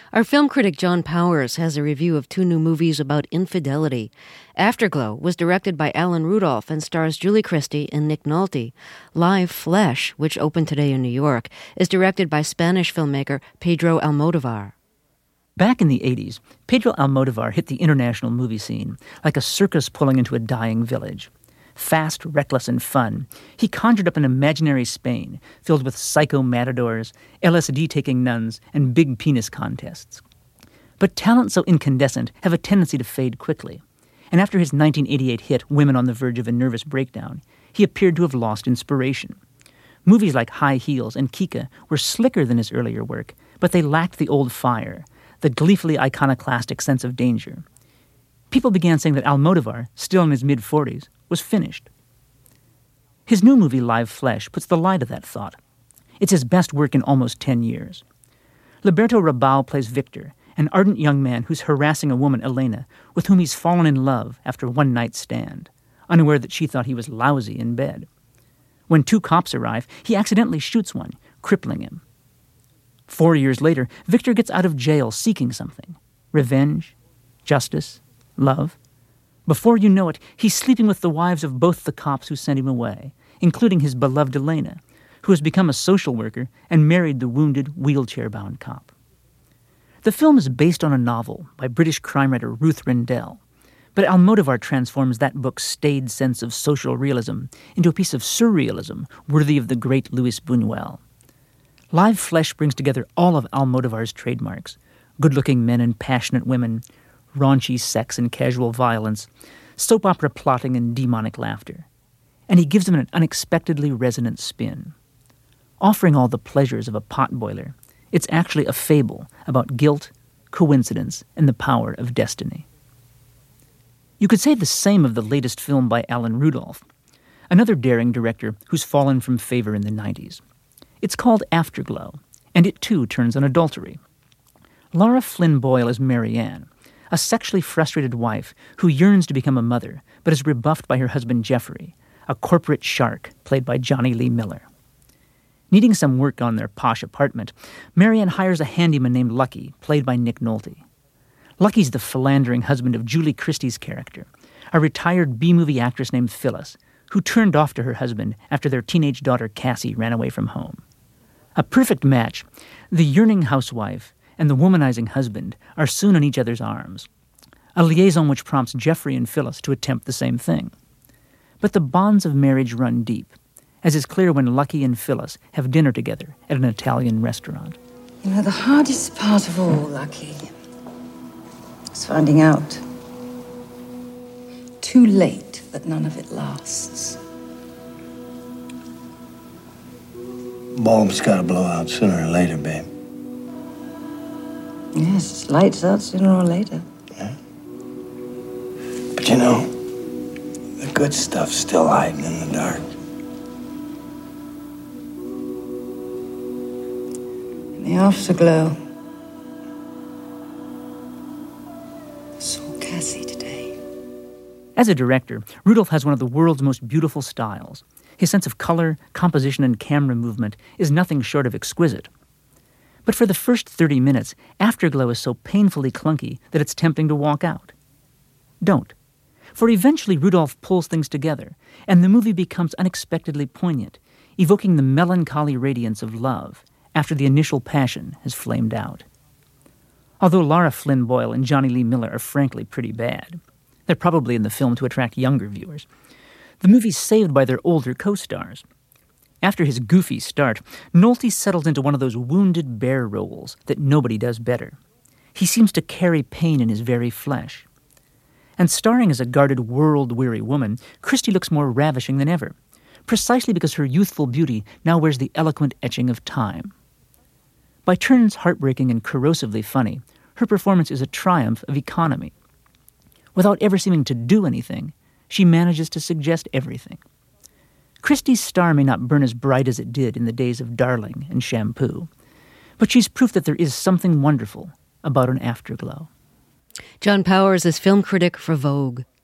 Our film critic John Powers has a review of two new movies about infidelity. Afterglow was directed by Alan Rudolph and stars Julie Christie and Nick Nolte. Live Flesh, which opened today in New York, is directed by Spanish filmmaker Pedro Almodovar. Back in the 80s, Pedro Almodovar hit the international movie scene like a circus pulling into a dying village. Fast, reckless, and fun, he conjured up an imaginary Spain filled with psycho matadors, LSD-taking nuns, and big penis contests. But talents so incandescent have a tendency to fade quickly. And after his 1988 hit Women on the Verge of a Nervous Breakdown, he appeared to have lost inspiration. Movies like High Heels and Kika were slicker than his earlier work, but they lacked the old fire, the gleefully iconoclastic sense of danger. People began saying that Almodovar, still in his mid-40s, was finished. His new movie, Live Flesh, puts the lie to that thought. It's his best work in almost 10 years. Liberto Rabal plays Victor, an ardent young man who's harassing a woman, Elena, with whom he's fallen in love after one night stand, unaware that she thought he was lousy in bed. When two cops arrive, he accidentally shoots one, crippling him. 4 years later, Victor gets out of jail seeking something. Revenge, justice, love. Before you know it, he's sleeping with the wives of both the cops who sent him away, including his beloved Elena, who has become a social worker and married the wounded, wheelchair-bound cop. The film is based on a novel by British crime writer Ruth Rendell, but Almodovar transforms that book's staid sense of social realism into a piece of surrealism worthy of the great Luis Buñuel. Live Flesh brings together all of Almodovar's trademarks: good-looking men and passionate women, raunchy sex and casual violence, soap opera plotting and demonic laughter. And he gives them an unexpectedly resonant spin. Offering all the pleasures of a potboiler, it's actually a fable about guilt, coincidence, and the power of destiny. You could say the same of the latest film by Alan Rudolph, another daring director who's fallen from favor in the 90s. It's called Afterglow, and it too turns on adultery. Lara Flynn Boyle is Mary Ann, a sexually frustrated wife who yearns to become a mother, but is rebuffed by her husband Jeffrey, a corporate shark played by Johnny Lee Miller. Needing some work on their posh apartment, Marianne hires a handyman named Lucky, played by Nick Nolte. Lucky's the philandering husband of Julie Christie's character, a retired B-movie actress named Phyllis, who turned off to her husband after their teenage daughter Cassie ran away from home. A perfect match, the yearning housewife and the womanizing husband are soon in each other's arms, a liaison which prompts Jeffrey and Phyllis to attempt the same thing. But the bonds of marriage run deep, as is clear when Lucky and Phyllis have dinner together at an Italian restaurant. You know, the hardest part of all, Lucky, is finding out too late that none of it lasts. Bulb's gotta blow out sooner or later, babe. Yes, lights out sooner or later. Yeah. But you know, the good stuff's still hiding in the dark. In the afterglow, I saw Cassie today. As a director, Rudolph has one of the world's most beautiful styles. His sense of color, composition, and camera movement is nothing short of exquisite. But for the first 30 minutes, Afterglow is so painfully clunky that it's tempting to walk out. Don't. For eventually Rudolph pulls things together, and the movie becomes unexpectedly poignant, evoking the melancholy radiance of love after the initial passion has flamed out. Although Lara Flynn Boyle and Johnny Lee Miller are frankly pretty bad, they're probably in the film to attract younger viewers, the movie's saved by their older co-stars. After his goofy start, Nolte settles into one of those wounded bear roles that nobody does better. He seems to carry pain in his very flesh. And starring as a guarded, world-weary woman, Christie looks more ravishing than ever, precisely because her youthful beauty now wears the eloquent etching of time. By turns heartbreaking and corrosively funny, her performance is a triumph of economy. Without ever seeming to do anything, she manages to suggest everything. Christie's star may not burn as bright as it did in the days of Darling and Shampoo, but she's proof that there is something wonderful about an afterglow. John Powers is film critic for Vogue.